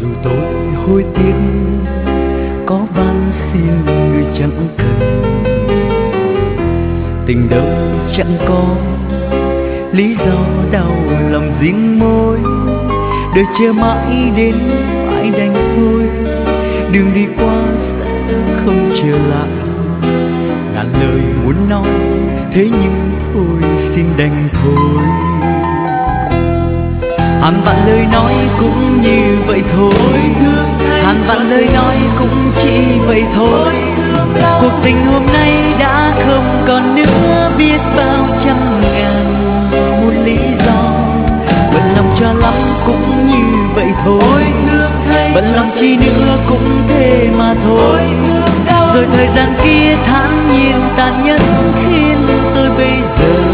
dù tôi hối tiếc có van xin người chẳng cần. Tình đâu chẳng có lý do đau lòng riêng môi, đời chờ mãi đến phải đành thôi, đường đi qua sẽ không trở lại. Ngàn lời muốn nói thế nhưng thôi xin đành thôi. Hàng vạn lời nói cũng như vậy thôi, hàng vạn lời nói cũng chỉ vậy thôi. Cuộc tình hôm nay đã không còn nữa, biết bao trăm ngàn muôn lý do. Bận lòng cho lắm cũng như vậy thôi, bận lòng chi nữa cũng thế mà thôi. Rồi thời gian kia thản nhiên tàn nhẫn khiến tôi bây giờ